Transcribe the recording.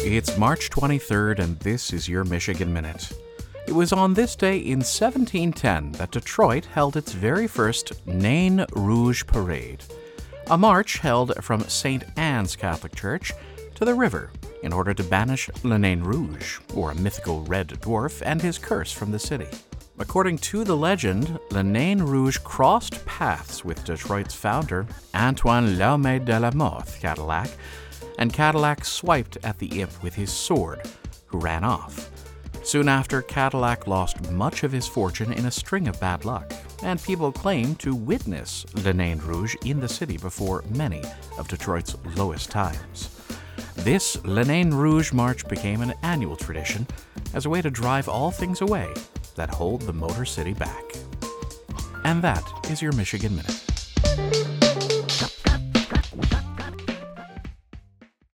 It's March 23rd, and this is your Michigan Minute. It was on this day in 1710 that Detroit held its very first Nain Rouge Parade, a march held from St. Anne's Catholic Church to the river in order to banish Le Nain Rouge, or a mythical red dwarf, and his curse from the city. According to the legend, Le Nain Rouge crossed paths with Detroit's founder, Antoine Laume de la Mothe Cadillac, and Cadillac swiped at the imp with his sword, who ran off. Soon after, Cadillac lost much of his fortune in a string of bad luck, and people claim to witness Le Nain Rouge in the city before many of Detroit's lowest times. This Le Nain Rouge March became an annual tradition as a way to drive all things away that hold the Motor City back. And that is your Michigan Minute.